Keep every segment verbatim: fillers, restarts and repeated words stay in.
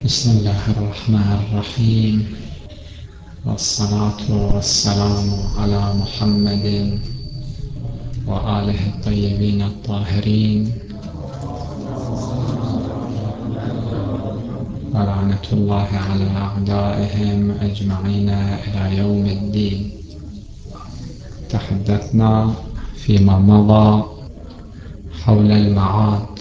بسم الله الرحمن الرحيم، والصلاة والسلام على محمد وآله الطيبين الطاهرين، ولعنة الله على أعدائهم أجمعين إلى يوم الدين. تحدثنا فيما مضى حول المعاد.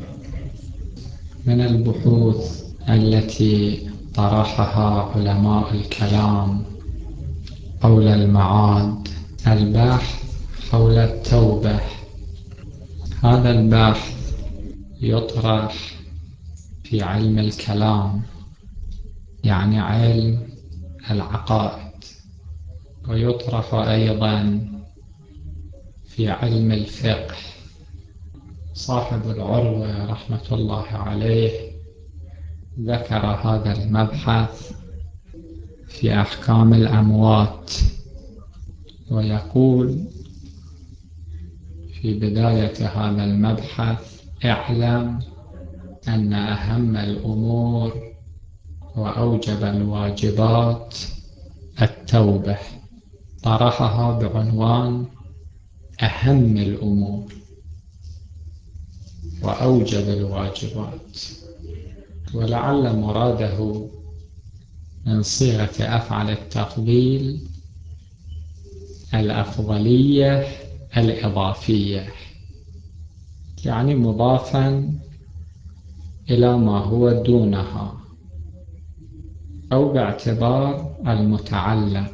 من البحوث التي طرحها علماء الكلام حول المعاد البحث حول التوبة. هذا البحث يطرح في علم الكلام، يعني علم العقائد، ويطرح أيضا في علم الفقه. صاحب العروة رحمة الله عليه ذكر هذا المبحث في أحكام الأموات، ويقول في بداية هذا المبحث: اعلم أن أهم الأمور وأوجب الواجبات التوبة. طرحها بعنوان أهم الأمور وأوجب الواجبات، ولعل مراده من صيغة أفعل التفضيل الأفضلية الإضافية، يعني مضافا إلى ما هو دونها، أو باعتبار المتعلق،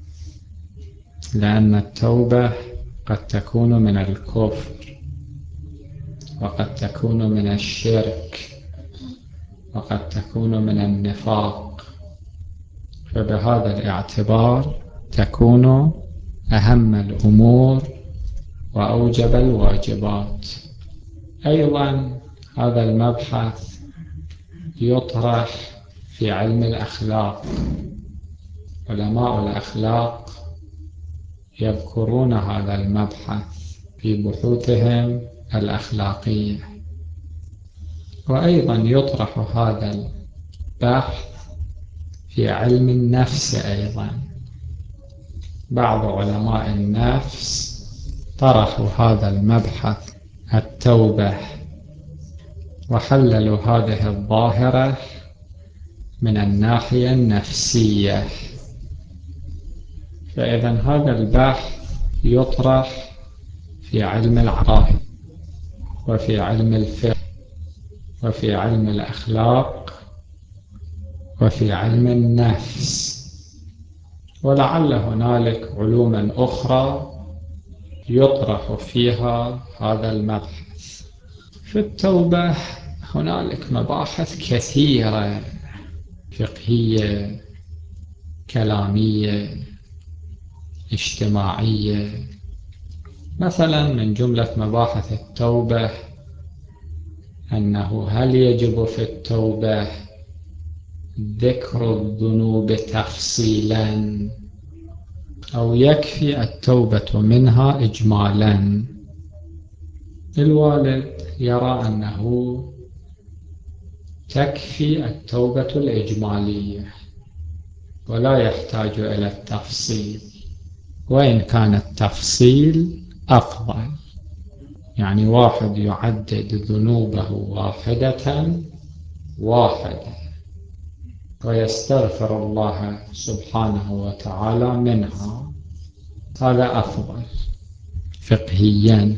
لأن التوبة قد تكون من الكفر، وقد تكون من الشرك، وقد تكون من النفاق، فبهذا الاعتبار تكون أهم الأمور وأوجب الواجبات. أيضا هذا المبحث يطرح في علم الأخلاق. علماء الأخلاق يذكرون هذا المبحث في بحوثهم الأخلاقية. وأيضا يطرح هذا البحث في علم النفس أيضا. بعض علماء النفس طرحوا هذا المبحث التوبة، وحللوا هذه الظاهرة من الناحية النفسية. فإذا هذا البحث يطرح في علم العقائد، وفي علم الفقه، وفي علم الأخلاق، وفي علم النفس، ولعل هنالك علوما أخرى يطرح فيها هذا المبحث. في التوبة هنالك مباحث كثيرة، فقهية، كلامية، اجتماعية. مثلا من جملة مباحث التوبة أنه هل يجب في التوبة ذكر الذنوب تفصيلا، أو يكفي التوبة منها إجمالا؟ الوالد يرى أنه تكفي التوبة الإجمالية ولا يحتاج إلى التفصيل، وإن كان التفصيل أفضل، يعني واحد يعدد ذنوبه واحدة واحدة ويستغفر الله سبحانه وتعالى منها، هذا أفضل فقهيا،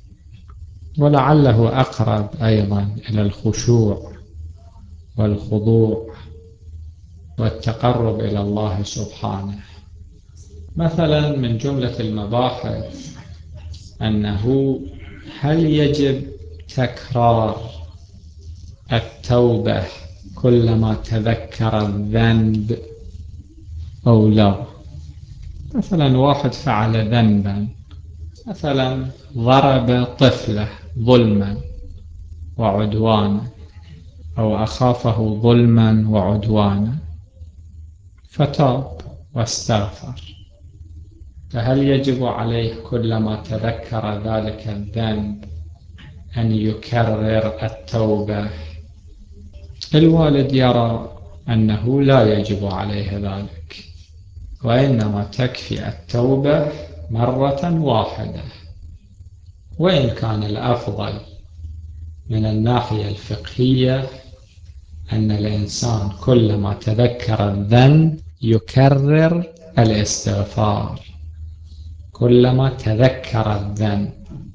ولعله أقرب أيضا إلى الخشوع والخضوع والتقرب إلى الله سبحانه. مثلا من جملة المباحث أنه هل يجب تكرار التوبة كلما تذكر الذنب أو لا؟ مثلا واحد فعل ذنبا، مثلا ضرب طفله ظلما وعدوانا، أو أخافه ظلما وعدوانا، فتاب واستغفر، فهل يجب عليه كلما تذكر ذلك الذنب أن يكرر التوبة، الوالد يرى أنه لا يجب عليه ذلك، وإنما تكفي التوبة مرة واحدة. وإن كان الأفضل من الناحية الفقهية أن الإنسان كلما تذكر الذنب يكرر الاستغفار، كلما تذكر الذنب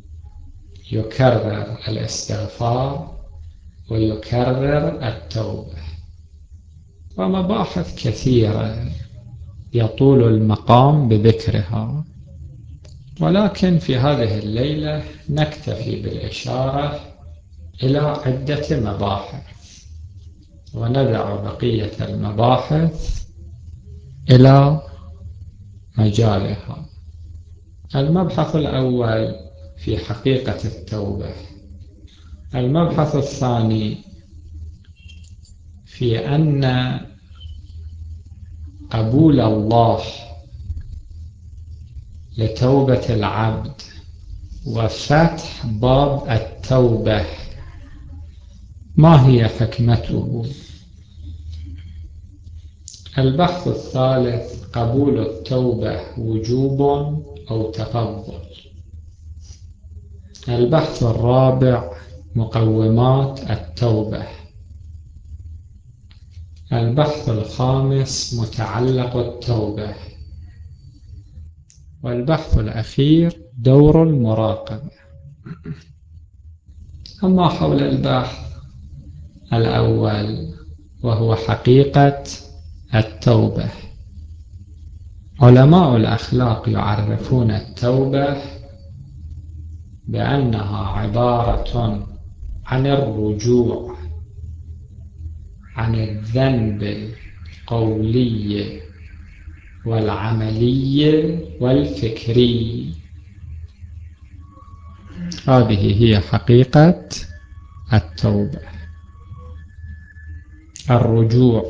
يكرر الاستغفار ويكرر التوبة. ومباحث كثيرة يطول المقام بذكرها، ولكن في هذه الليلة نكتفي بالإشارة إلى عدة مباحث، وندع بقية المباحث إلى مجالها. المبحث الأول في حقيقة التوبة. المبحث الثاني في أن قبول الله لتوبة العبد وفتح باب التوبة ما هي حكمته. البحث الثالث قبول التوبة وجوب أو تفضل. البحث الرابع مقومات التوبة. البحث الخامس متعلق التوبة. والبحث الأخير دور المراقبة. أما حول البحث الأول وهو حقيقة التوبة، علماء الأخلاق يعرفون التوبة بأنها عبارة عن الرجوع عن الذنب القولي والعملي والفكري. هذه هي حقيقة التوبة، الرجوع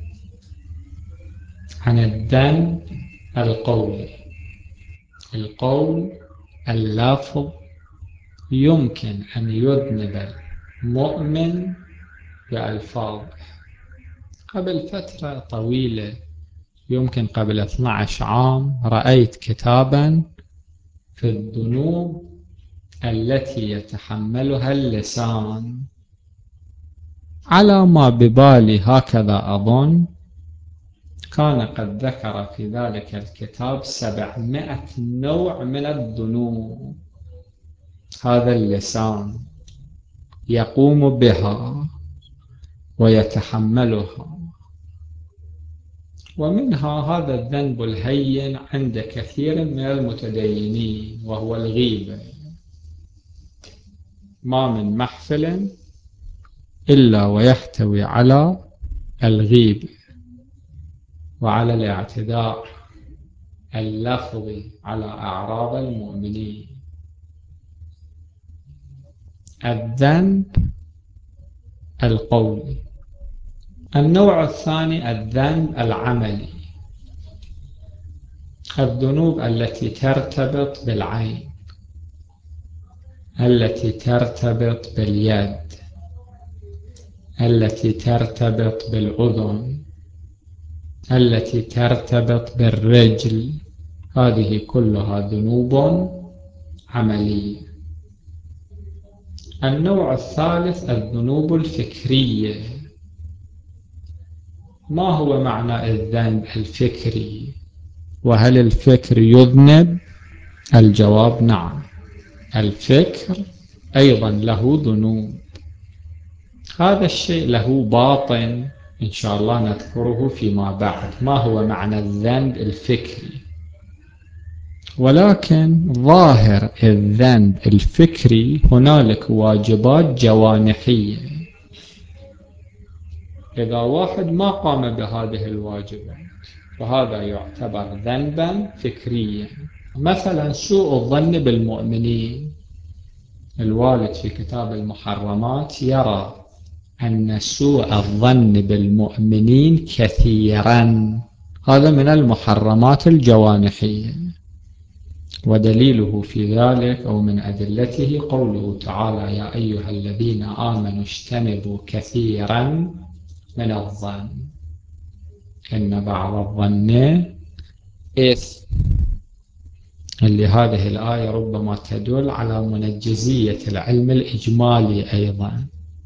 عن الذنب القولي. القول اللفظ يمكن أن يذنب المؤمن بألفاظ. قبل فترة طويلة، يمكن قبل اثني عشر عام، رأيت كتابا في الذنوب التي يتحملها اللسان. على ما ببالي هكذا أظن، كان قد ذكر في ذلك الكتاب سبعمائة نوع من الذنوب هذا اللسان يقوم بها ويتحملها، ومنها هذا الذنب الهين عند كثير من المتدينين وهو الغيبة. ما من محفل إلا ويحتوي على الغيبة وعلى الاعتداء اللفظي على أعراض المؤمنين. الذنب القولي. النوع الثاني الذنب العملي، الذنوب التي ترتبط بالعين، التي ترتبط باليد، التي ترتبط بالأذن، التي ترتبط بالرجل. هذه كلها ذنوب عملية. النوع الثالث الذنوب الفكرية. ما هو معنى الذنب الفكري؟ وهل الفكر يذنب؟ الجواب نعم، الفكر أيضا له ذنوب. هذا الشيء له باطن إن شاء الله نذكره فيما بعد، ما هو معنى الذنب الفكري. ولكن ظاهر الذنب الفكري هنالك واجبات جوانحية. إذا واحد ما قام بهذه الواجبات فهذا يعتبر ذنبا فكريا. مثلا سوء الظن بالمؤمنين. الوالد في كتاب المحرمات يرى أن سوء الظن بالمؤمنين كثيرا، هذا من المحرمات الجوانحية. ودليله في ذلك أو من أدلته قوله تعالى: يا أيها الذين آمنوا اجتنبوا كثيرا من الظن، إن بعض الظن إثم، اللي هذه الآية ربما تدل على منجزية العلم الإجمالي أيضا.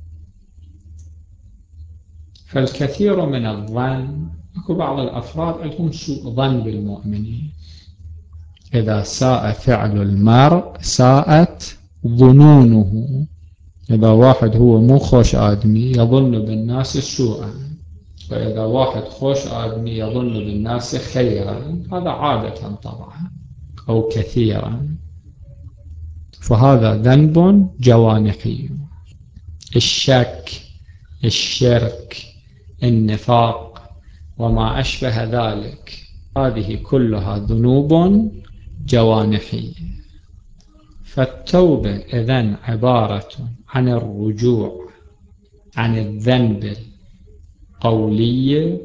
فالكثير من الظن، أكو بعض الأفراد عندهم سوء ظن بالمؤمنين، إذا ساء فعل المرء ساءت ظنونه. إذا واحد هو مو خوش آدمي يظن بالناس سوءا، وإذا واحد خوش آدمي يظن بالناس خيرا، هذا عادة طبعا أو كثيرا، فهذا ذنب جوانحي. الشك، الشرك، النفاق وما أشبه ذلك، هذه كلها ذنوب جوانحية. فالتوبة إذن عبارة عن الرجوع عن الذنب القولي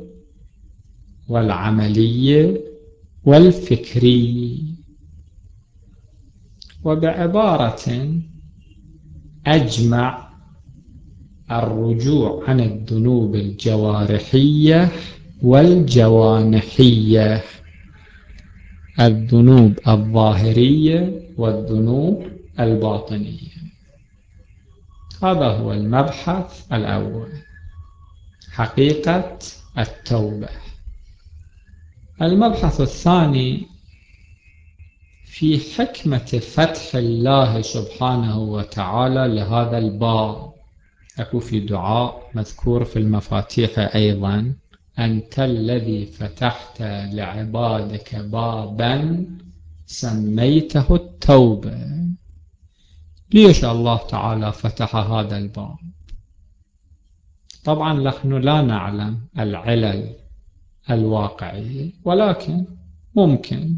والعملي والفكري. وبعبارة أجمع، الرجوع عن الذنوب الجوارحية والجوانحية، الذنوب الظاهرية والذنوب الباطنية. هذا هو المبحث الأول، حقيقة التوبة. المبحث الثاني في حكمة فتح الله سبحانه وتعالى لهذا الباب. أكو في دعاء مذكور في المفاتيح أيضا: أنت الذي فتحت لعبادك بابا سميته التوبة. ليش الله تعالى فتح هذا الباب؟ طبعا نحن لا نعلم العلل الواقعية، ولكن ممكن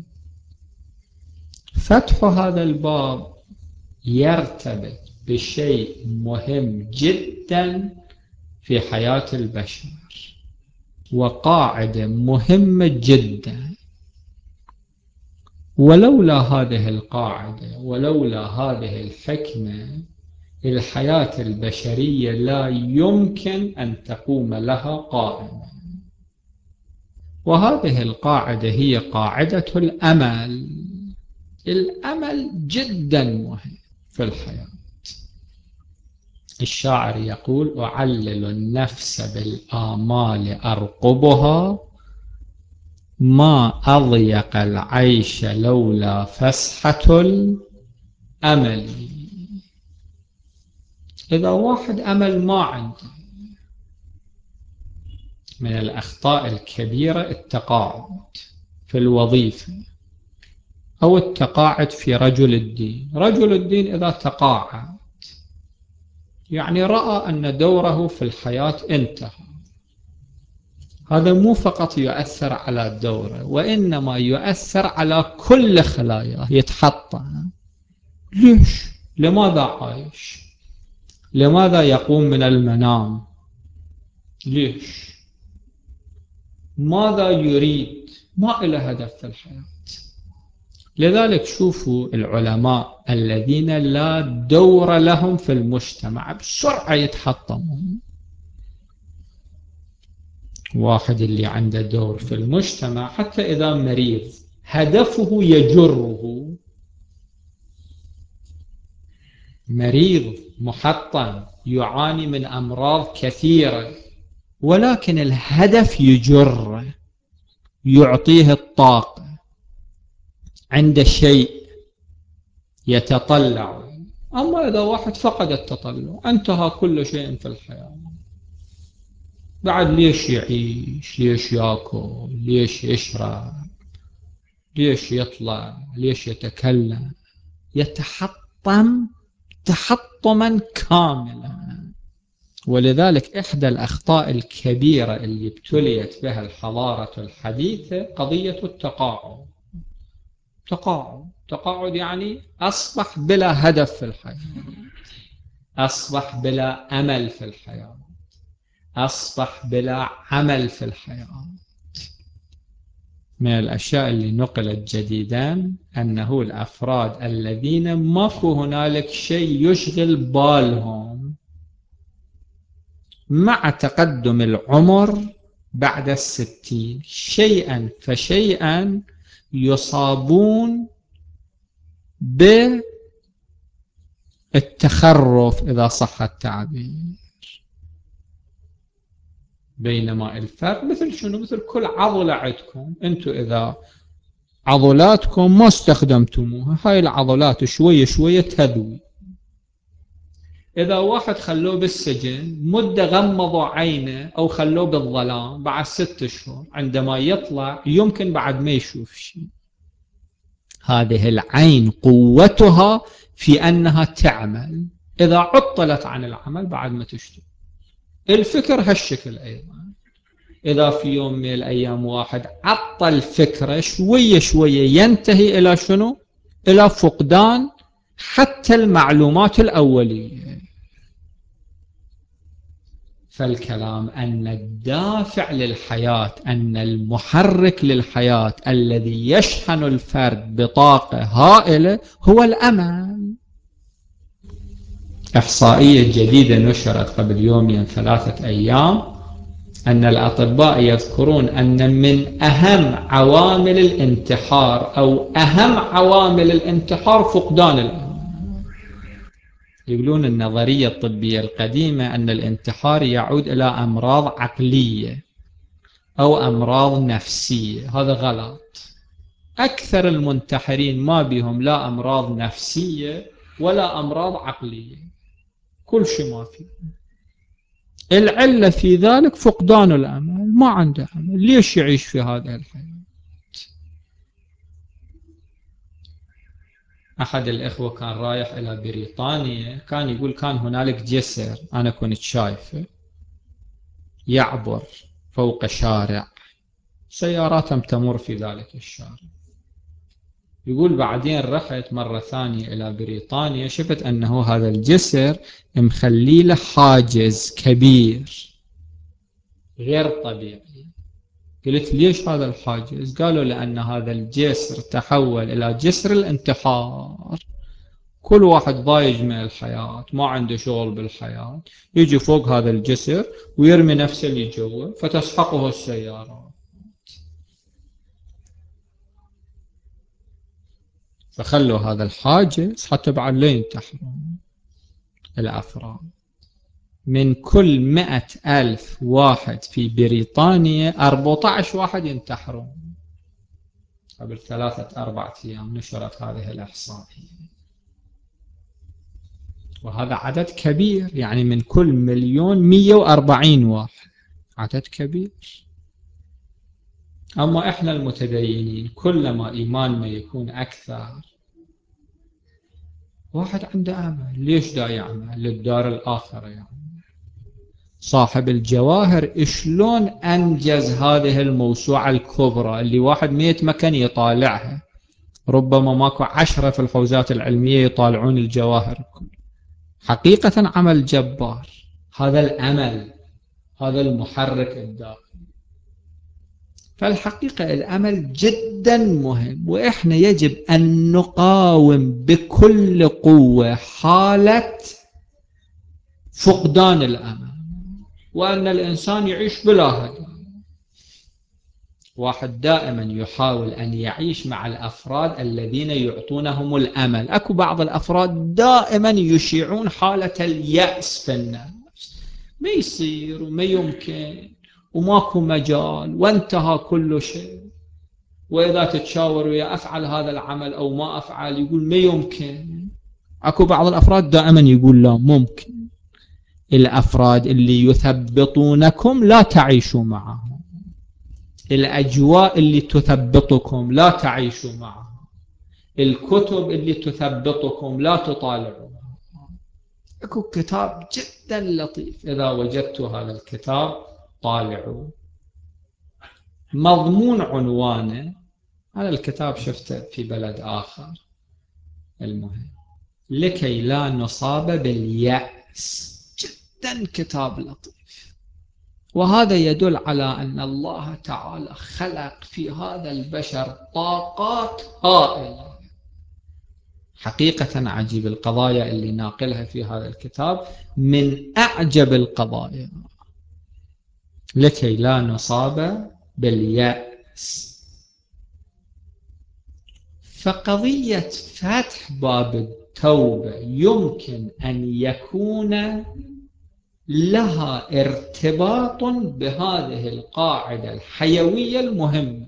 فتح هذا الباب يرتبط بشيء مهم جدا في حياة البشر، وقاعدة مهمة جدا. ولولا هذه القاعدة، ولولا هذه الحكمة، الحياة البشرية لا يمكن أن تقوم لها قائمة. وهذه القاعدة هي قاعدة الأمل. الأمل جدا مهم في الحياة. الشاعر يقول: أعلل النفس بالآمال أرقبها، ما أضيق العيش لولا فسحة الأمل. إذا واحد أمل ما عنده، من الأخطاء الكبيرة التقاعد في الوظيفة، أو التقاعد في رجل الدين. رجل الدين إذا تقاعد يعني رأى أن دوره في الحياة انتهى. هذا مو فقط يؤثر على دوره، وإنما يؤثر على كل خلاياه، يتحطم. ليش؟ لماذا عايش؟ لماذا يقوم من المنام؟ ليش؟ ماذا يريد؟ ما له هدف في الحياة. لذلك شوفوا العلماء الذين لا دور لهم في المجتمع بسرعة يتحطمون. واحد اللي عنده دور في المجتمع حتى إذا مريض هدفه يجره. مريض محطم يعاني من أمراض كثيرة، ولكن الهدف يجره، يعطيه الطاقة، عنده شيء يتطلع. أما إذا واحد فقد التطلع انتهى كل شيء في الحياة. بعد ليش يعيش؟ ليش يأكل؟ ليش يشرب؟ ليش يطلع؟ ليش يتكلم؟ يتحطم تحطما كاملا. ولذلك إحدى الأخطاء الكبيرة اللي ابتليت بها الحضارة الحديثة قضية التقاعد. تقاعد تقاعد يعني أصبح بلا هدف في الحياة، أصبح بلا أمل في الحياة، أصبح بلا عمل في الحياة. من الأشياء اللي نقلت جديدا أنه الأفراد الذين ماكو هنالك شيء يشغل بالهم مع تقدم العمر بعد الستين شيئا فشيئا يصابون بالتخرف إذا صح التعبير. بينما الفرق مثل شنو؟ مثل كل عضلة عندكم أنتم إذا عضلاتكم ما استخدمتموها، هاي العضلات شوية شوية تذوي. إذا واحد خلوه بالسجن مدة غمضوا عينه أو خلوه بالظلام، بعد ست أشهر عندما يطلع يمكن بعد ما يشوف شيء. هذه العين قوتها في أنها تعمل، إذا عطلت عن العمل بعد ما تشتغل. الفكر هالشكل أيضا، إذا في يوم من الأيام واحد عطل فكرة شوية شوية ينتهي إلى شنو؟ إلى فقدان حتى المعلومات الأولية. فالكلام أن الدافع للحياة، أن المحرك للحياة الذي يشحن الفرد بطاقة هائلة هو الأمل. إحصائية جديدة نشرت قبل يومين ثلاثة أيام أن الأطباء يذكرون أن من أهم عوامل الانتحار أو أهم عوامل الانتحار فقدان الأمل. يقولون النظرية الطبية القديمة أن الانتحار يعود إلى أمراض عقلية أو أمراض نفسية، هذا غلط. أكثر المنتحرين ما بهم لا أمراض نفسية ولا أمراض عقلية، كل شيء ما فيه. العلة في ذلك فقدان الأمل، ما عنده أمل، ليش يعيش في هذه الحياة؟ أحد الإخوة كان رايح إلى بريطانيا، كان يقول كان هنالك جسر أنا كنت شايفه يعبر فوق شارع، سيارات تمر في ذلك الشارع. يقول بعدين رحت مرة ثانية إلى بريطانيا، شفت أنه هذا الجسر مخلي له حاجز كبير غير طبيعي. قلت ليش هذا الحاجز؟ قالوا لأن هذا الجسر تحول إلى جسر الانتحار. كل واحد ضايج من الحياة، ما عنده شغل بالحياة، يجي فوق هذا الجسر ويرمي نفسه اللي جوا فتسحقه السيارة. فخلوا هذا الحاجز حتى بعد لا ينتحرون الأفراد. من كل مئة ألف واحد في بريطانيا أربعة عشر واحد ينتحرون. قبل ثلاثة أربعة أيام نشرت هذه الإحصائية، وهذا عدد كبير، يعني من كل مليون مئة وأربعين واحد، عدد كبير. أما إحنا المتدينين كلما إيماننا يكون أكثر واحد عنده أمل. ليش دا يعمل؟ للدار الآخرة. يعني صاحب الجواهر شلون أنجز هذه الموسوعة الكبرى اللي واحد ما يتمكن يطالعها، ربما ماكو عشرة في الحوزات العلمية يطالعون الجواهر. حقيقة عمل جبار. هذا الأمل، هذا المحرك الداخلي. فالحقيقة الأمل جدا مهم، وإحنا يجب أن نقاوم بكل قوة حالة فقدان الأمل، وأن الإنسان يعيش بلا هدف. واحد دائما يحاول أن يعيش مع الأفراد الذين يعطونهم الأمل. أكو بعض الأفراد دائما يشيعون حالة اليأس في الناس، ما يصير وما يمكن وماكو مجال وانتهى كل شيء. وإذا تتشاور ويا أفعل هذا العمل أو ما أفعل يقول ما يمكن. أكو بعض الأفراد دائما يقول لا ممكن. الأفراد اللي يثبطونكم لا تعيشوا معهم، الأجواء اللي تثبطكم لا تعيشوا معهم، الكتب اللي تثبطكم لا تطالعوا. اكو كتاب جدا لطيف، إذا وجدتوا هذا الكتاب طالعوا. مضمون عنوانه، هذا الكتاب شفته في بلد آخر، المهم لكي لا نصاب باليأس. جدا كتاب لطيف، وهذا يدل على أن الله تعالى خلق في هذا البشر طاقات هائلة. حقيقة عجيب. القضايا اللي ناقلها في هذا الكتاب من أعجب القضايا. لكي لا نصاب باليأس. فقضية فتح باب التوبة يمكن أن يكون لها ارتباط بهذه القاعدة الحيوية المهمة.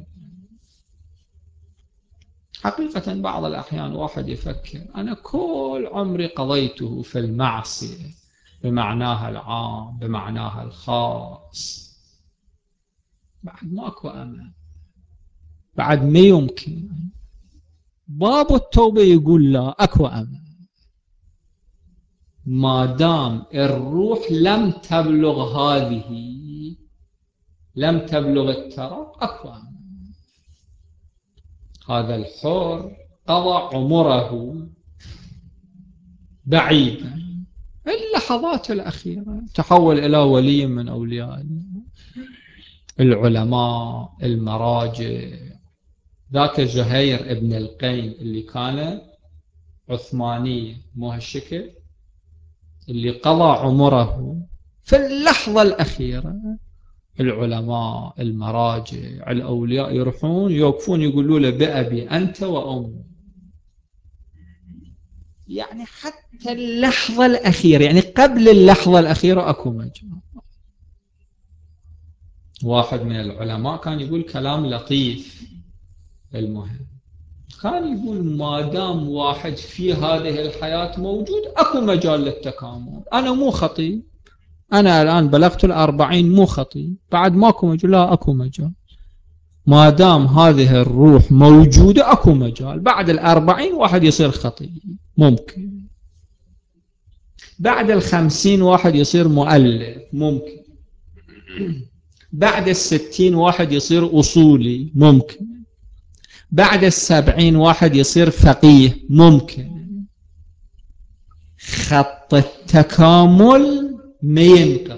حقيقة بعض الأحيان واحد يفكر أنا كل عمري قضيته في المعصية بمعناها العام بمعناها الخاص، بعد ماكو أمل، بعد ما يمكن. باب التوبة يقول لا، أكو أمل ما دام الروح لم تبلغ هذه، لم تبلغ الترك، أكو أمل. هذا الحر قضى عمره بعيدا، اللحظات الأخيرة تحول إلى ولي من أولياء العلماء المراجع. ذاك زهير ابن القين اللي كان عثماني مو هالشكل، اللي قضى عمره في اللحظة الأخيرة، العلماء المراجع الأولياء يروحون يوقفون يقولوا له بأبي أنت وأمي، يعني حتى اللحظة الأخيرة، يعني قبل اللحظة الأخيرة أكو مجال. واحد من العلماء كان يقول كلام لطيف المهم، كان يقول ما دام واحد في هذه الحياة موجود أكو مجال للتكامل. أنا مو خطيب، أنا الآن بلغت الأربعين مو خطيب، بعد ماكو مجال، لا أكو مجال. ما دام هذه الروح موجودة أكو مجال، بعد الأربعين واحد يصير خطيب ممكن، بعد الخمسين واحد يصير مؤلف ممكن، بعد الستين واحد يصير أصولي ممكن، بعد السبعين واحد يصير فقيه ممكن. خط التكامل ما ينقطع.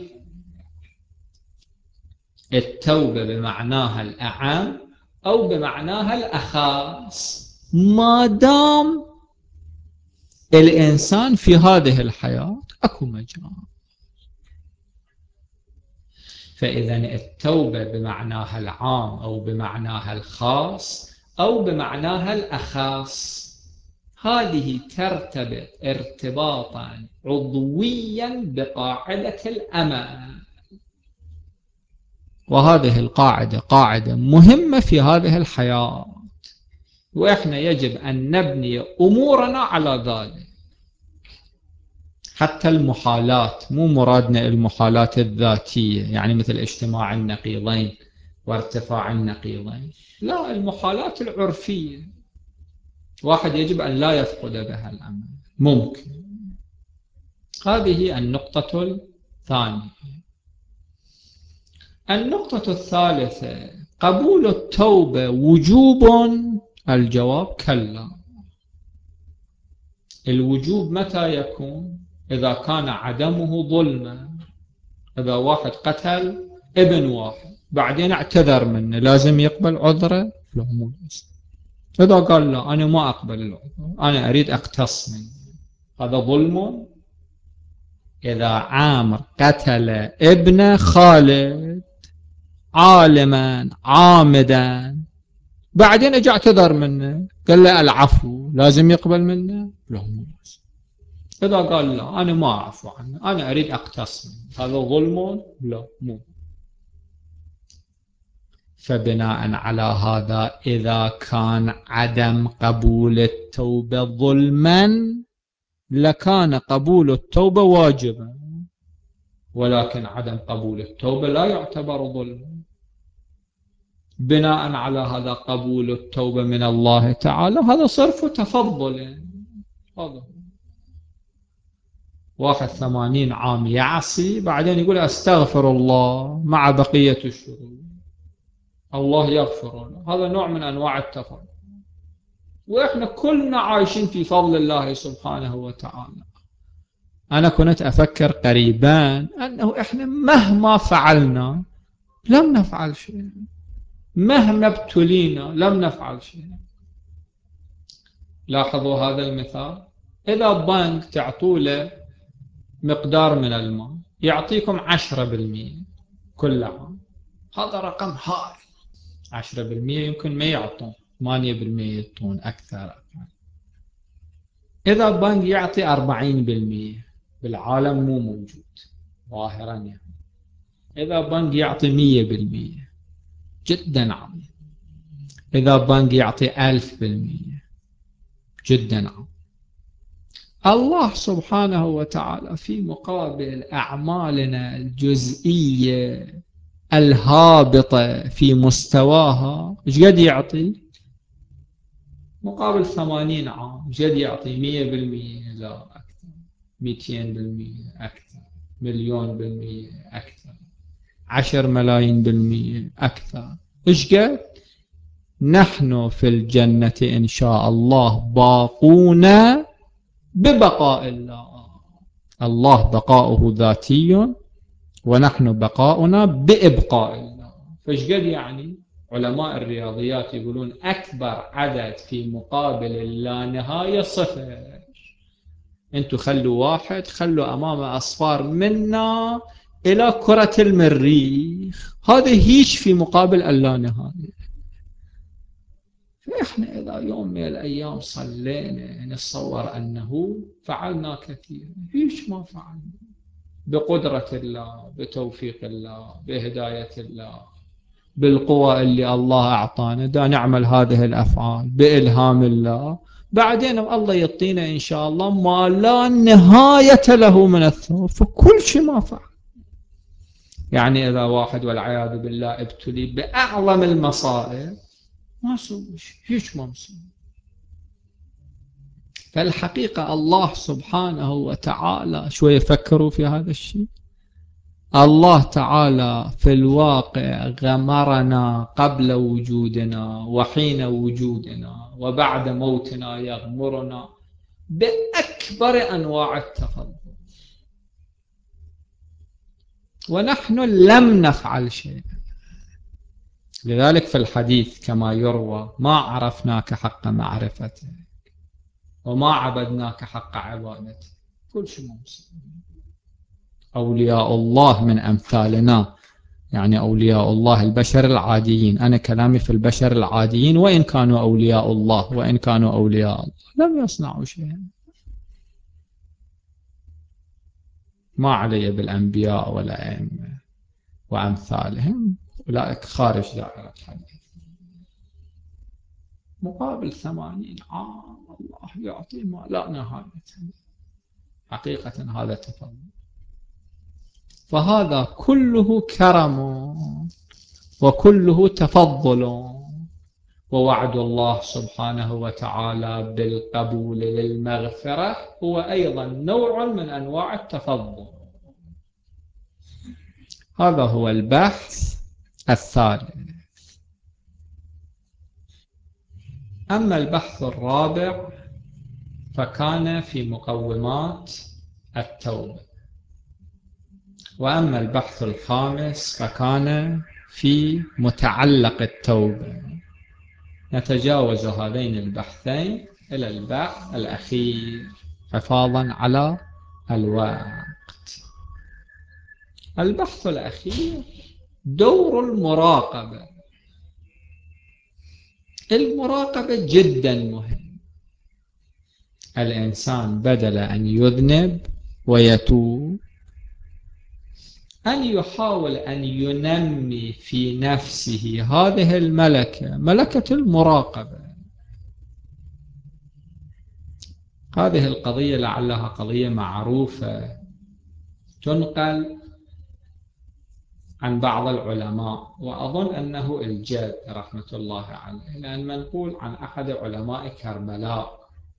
التوبة بمعناها الأعم أو بمعناها الأخص، ما دام الإنسان في هذه الحياة أكو مجال. فإذا التوبة بمعناها العام أو بمعناها الخاص أو بمعناها الأخص، هذه ترتبط ارتباطا عضويا بقاعدة الأمل. وهذه القاعدة قاعدة مهمة في هذه الحياة، وإحنا يجب أن نبني أمورنا على ذلك. حتى المحالات مو مرادنا المحالات الذاتية، يعني مثل اجتماع النقيضين وارتفاع النقيضين، لا، المحالات العرفية واحد يجب أن لا يفقد بها الأمل ممكن. هذه النقطة الثانية. النقطة الثالثة، قبول التوبة وجوب؟ الجواب كلا. الوجوب متى يكون؟ إذا كان عدمه ظلما. إذا واحد قتل ابن واحد بعدين اعتذر منه، لازم يقبل عذره؟ لا، مو لازم. إذا قال لا أنا ما أقبل العذر، أنا أريد أقتص منه، هذا ظلم. إذا عامر قتل ابن خالد عالما عامدا بعدين اجى اعتذر منه، قال له العفو، لازم يقبل منه؟ لا، مو لازم. إذا قال لا أنا ما أعفو عنه، أنا أريد أقتص منه، هذا ظلم؟ لا، مو. فبناء على هذا، إذا كان عدم قبول التوبة ظلما لكان قبول التوبة واجبا، ولكن عدم قبول التوبة لا يعتبر ظلما. بناء على هذا قبول التوبة من الله تعالى هذا صرف تفضل. هذا واحد ثمانين عام يعصي بعدين يقول أستغفر الله مع بقية الشرور، الله يغفر له، هذا نوع من أنواع التفضل. وإحنا كلنا عايشين في فضل الله سبحانه وتعالى. أنا كنت أفكر قريبا أنه إحنا مهما فعلنا لم نفعل شيء، مهما ابتلينا لم نفعل شيء. لاحظوا هذا المثال، إذا بنك تعطوا له مقدار من المال يعطيكم عشرة بالمئة، كل عام. هذا رقم هائل. عشرة بالمئة يمكن ما يعطون، ثمانية بالمئة يعطون أكثر. إذا بنك يعطي أربعين بالمئة بالعالم مو موجود ظاهرا يعني. إذا بنك يعطي مية بالمئة جدا عظيم. إذا بنك يعطي ألف بالمئة جدا عظيم. الله سبحانه وتعالى في مقابل أعمالنا الجزئية الهابطة في مستواها إيش قد يعطي؟ مقابل ثمانين عام إيش قد يعطي؟ مية بالمئة لا أكثر، مئتين بالمئة أكثر، مليون بالمئة أكثر، عشر ملايين بالمئة أكثر. إيش قد؟ نحن في الجنة إن شاء الله باقون ببقاء الله. الله بقاؤه ذاتي ونحن بقاؤنا بإبقاء الله. فإيش قد يعني؟ علماء الرياضيات يقولون أكبر عدد في مقابل اللانهاية صفر. أنتوا خلوا واحد، خلوا أمامه أصفار منا إلى كرة المريخ، هذا هيش في مقابل اللانهاية. فإحنا إذا يوم من الأيام صلينا نتصور أنه فعلنا كثير، هيش ما فعلنا. بقدرة الله، بتوفيق الله، بهداية الله، بالقوة اللي الله أعطانا دا نعمل هذه الأفعال بإلهام الله. بعدين الله يعطينا إن شاء الله ما لا نهاية له من الثواب فكل شيء ما فعل. يعني إذا واحد والعياذ بالله ابتلي بأعظم المصائب ما سوى شيء، هيك ما مسوي. فالحقيقة الله سبحانه وتعالى شوية فكروا في هذا الشيء. الله تعالى في الواقع غمرنا قبل وجودنا وحين وجودنا وبعد موتنا يغمرنا بأكبر أنواع التفضل، ونحن لم نفعل شيء. لذلك في الحديث كما يروى: ما عرفناك حق معرفتك وما عبدناك حق عبادتك. كل شيء موصول. أولياء الله من أمثالنا، يعني أولياء الله البشر العاديين، أنا كلامي في البشر العاديين، وإن كانوا أولياء الله وإن كانوا أولياء الله لم يصنعوا شيئا. ما علي بالأنبياء والأئمة وأمثالهم، أولئك خارج دائرة الحديث. مقابل ثمانين عام الله يعطي ما لا نهاية. حقيقة هذا تفضل. فهذا كله كرم وكله تفضل. ووعد الله سبحانه وتعالى بالقبول للمغفرة هو أيضا نوع من أنواع التفضل. هذا هو البحث الثالث. أما البحث الرابع فكان في مقومات التوبة، وأما البحث الخامس فكان في متعلق التوبة. نتجاوز هذين البحثين إلى البحث الأخير حفاظا على الوقت. البحث الأخير دور المراقبة. المراقبة جدا مهم. الإنسان بدل أن يذنب ويتوب أن يحاول أن ينمي في نفسه هذه الملكة، ملكة المراقبة. هذه القضية لعلها قضية معروفة، تنقل عن بعض العلماء، وأظن أنه الجد رحمة الله عليه، لأن منقول عن أحد علماء كربلاء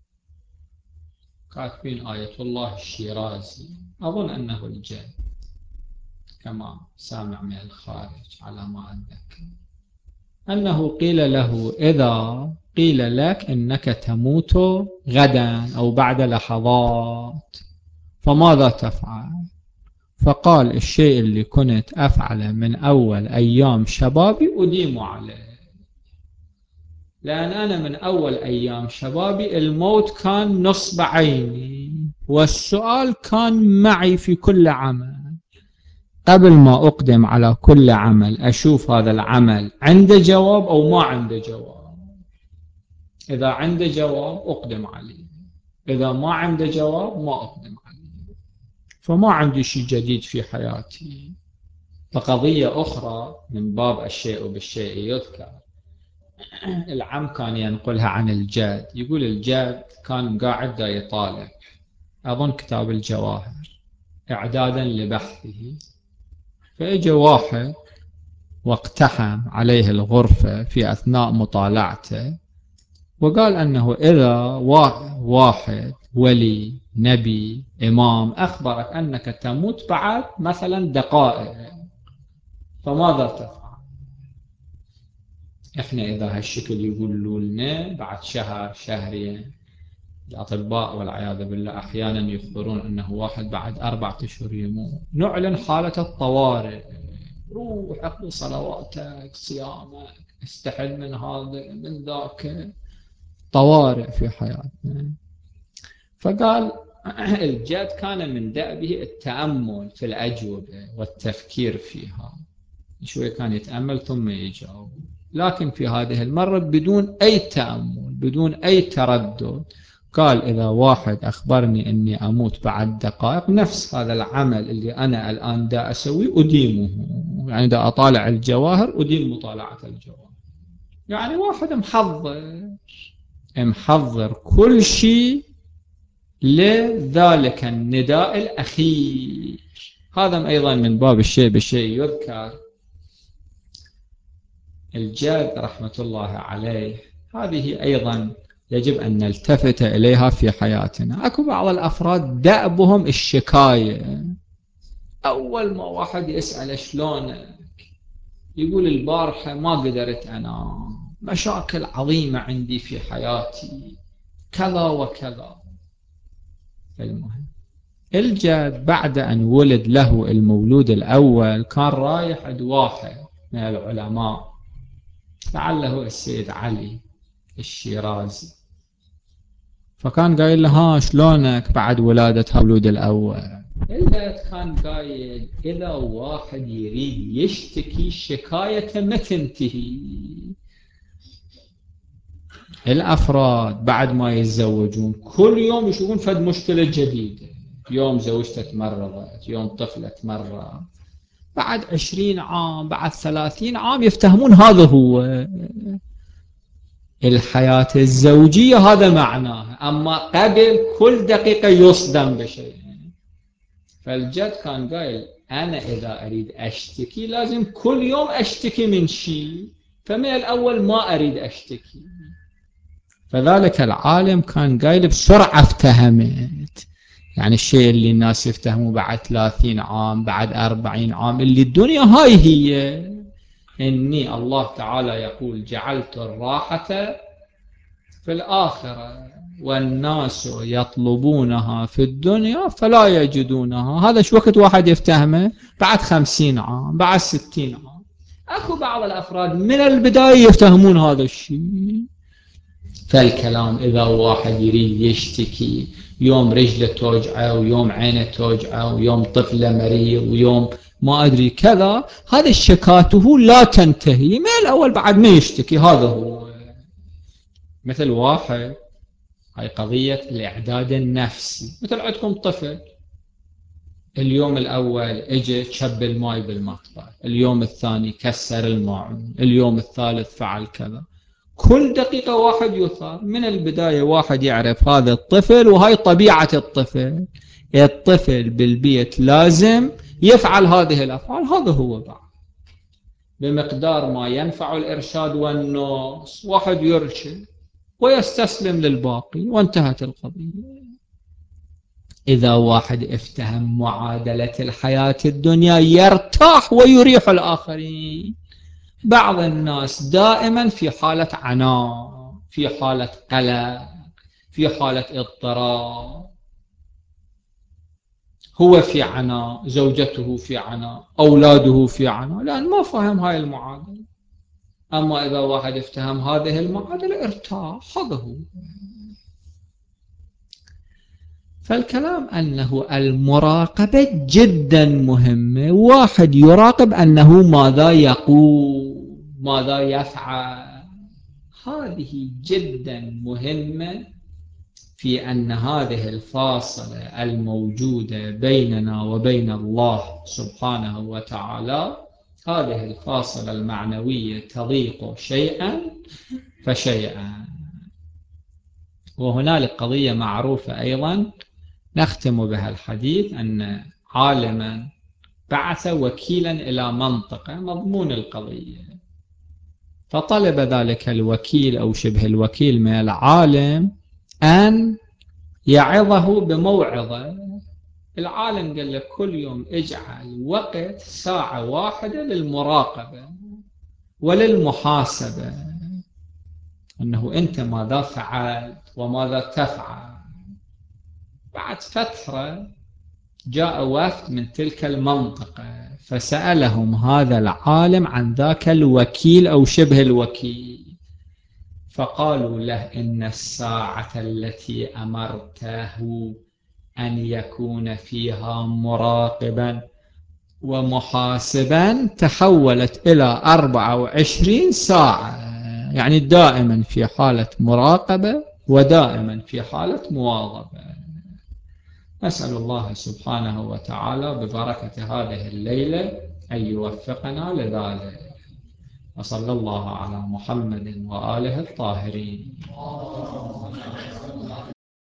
كاتبين آية الله الشيرازي، أظن أنه الجد كما سامع من الخارج على ما أتذكر، أنه قيل له: إذا قيل لك إنك تموت غدا أو بعد لحظات فماذا تفعل؟ فقال: الشيء اللي كنت أفعله من أول أيام شبابي أديم عليه، لأن أنا من أول أيام شبابي الموت كان نصب عيني والسؤال كان معي في كل عمل. قبل ما أقدم على كل عمل أشوف هذا العمل عنده جواب أو ما عنده جواب. إذا عنده جواب أقدم عليه، إذا ما عنده جواب ما أقدم عليه. فما عندي شيء جديد في حياتي. فقضية أخرى من باب الشيء بالشيء يذكر، العم كان ينقلها عن الجاد، يقول الجاد كان قاعد دا يطالع أظن كتاب الجواهر إعدادا لبحثه، فإجا واحد واقتحم عليه الغرفة في أثناء مطالعته، وقال أنه إذا واحد ولي نبي إمام أخبرك أنك تموت بعد مثلا دقائق، فماذا تفعل؟ إحنا إذا هالشكل يقولوا لنا بعد شهر شهرين، الأطباء والعياذ بالله أحيانا يخبرون أنه واحد بعد أربعة أشهر يموت، نعلن حالة الطوارئ، روح أقضي صلواتك صيامك استحل من هذا من ذاك، طوارئ في حياتنا. فقال الجاد كان من دأبه التأمل في الأجوبة والتفكير فيها، شوي كان يتأمل ثم يجاوب، لكن في هذه المرة بدون أي تأمل بدون أي تردد، قال إذا واحد أخبرني أني أموت بعد دقائق، نفس هذا العمل اللي أنا الآن دا أسوي أديمه، يعني دا أطالع الجواهر أديم مطالعة الجواهر. يعني واحد محضر محضر كل شيء لذلك النداء الأخير. هذا أيضا من باب الشيء بالشيء يذكر. الجاد رحمة الله عليه هذه أيضا يجب أن نلتفت إليها في حياتنا. أكو بعض الأفراد دأبهم الشكاية، أول ما واحد يسأل شلونك يقول البارحة ما قدرت أنام، مشاكل عظيمة عندي في حياتي كذا وكذا. المهم الجاد بعد أن ولد له المولود الأول كان رايح عند واحد من العلماء لعله السيد علي الشيرازي، فكان قايل له ها شلونك بعد ولادة هالولود الأول؟ الجاد كان قايل إذا واحد يريد يشتكي شكاية ما تنتهي. الأفراد بعد ما يتزوجون كل يوم يشوفون فد مشكلة جديدة، يوم زوجته تمرضت، يوم طفلة تمرض، بعد عشرين عام بعد ثلاثين عام يفتهمون هذا هو الحياة الزوجية، هذا معناها. أما قبل كل دقيقة يصدم بشيء. فالجد كان قايل أنا إذا أريد أشتكي لازم كل يوم أشتكي من شيء، فمن الأول ما أريد أشتكي. فذلك العالم كان قايل بسرعة افتهمت، يعني الشيء اللي الناس يفتهموا بعد ثلاثين عام بعد أربعين عام، اللي الدنيا هاي هي، إني الله تعالى يقول جعلت الراحة في الآخرة والناس يطلبونها في الدنيا فلا يجدونها. هذا شو وقت واحد يفتهمه؟ بعد خمسين عام بعد ستين عام. أكو بعض الأفراد من البداية يفتهمون هذا الشيء. فالكلام إذا واحد يريد يشتكي يوم رجله توجعه ويوم عينه توجعه ويوم طفله مريض ويوم ما أدري كذا، هذه الشكاته لا تنتهي من الأول بعد ما يشتكي. هذا هو مثل واحد، هاي قضية الإعداد النفسي، مثل عندكم طفل اليوم الأول اجى شب الماء بالمطبخ، اليوم الثاني كسر الماعون، اليوم الثالث فعل كذا، كل دقيقة واحد يثار. من البداية واحد يعرف هذا الطفل وهاي طبيعة الطفل، الطفل بالبيت لازم يفعل هذه الأفعال، هذا هو بعد بمقدار ما ينفع الإرشاد والنص واحد يرشد ويستسلم للباقي وانتهت القضية. إذا واحد افتهم معادلة الحياة الدنيا يرتاح ويريح الآخرين. بعض الناس دائما في حالة عناء، في حالة قلق، في حالة اضطراب، هو في عناء، زوجته في عناء، أولاده في عناء، لأن ما فهم هاي المعادلة. أما إذا واحد افتهم هذه المعادلة ارتاح، هذا هو. فالكلام أنه المراقبة جدا مهمة، واحد يراقب أنه ماذا يقول ماذا يفعل، هذه جدا مهمة في أن هذه الفاصلة الموجودة بيننا وبين الله سبحانه وتعالى، هذه الفاصلة المعنوية تضيق شيئا فشيئا. وهنالك قضية معروفة أيضا نختم بها الحديث، أن عالما بعث وكيلا إلى منطقة، مضمون القضية، فطلب ذلك الوكيل أو شبه الوكيل من العالم أن يعظه بموعظة. العالم قال له كل يوم اجعل وقت ساعة واحدة للمراقبة وللمحاسبة، أنه أنت ماذا فعلت وماذا تفعل. بعد فترة جاء وفد من تلك المنطقة فسألهم هذا العالم عن ذاك الوكيل أو شبه الوكيل، فقالوا له إن الساعة التي أمرته أن يكون فيها مراقبا ومحاسبا تحولت إلى أربعة وعشرين ساعة، يعني دائما في حالة مراقبة ودائما في حالة مواظبة. نسأل الله سبحانه وتعالى ببركة هذه الليلة أن يوفقنا لذلك، وصلى الله على محمد وآله الطاهرين.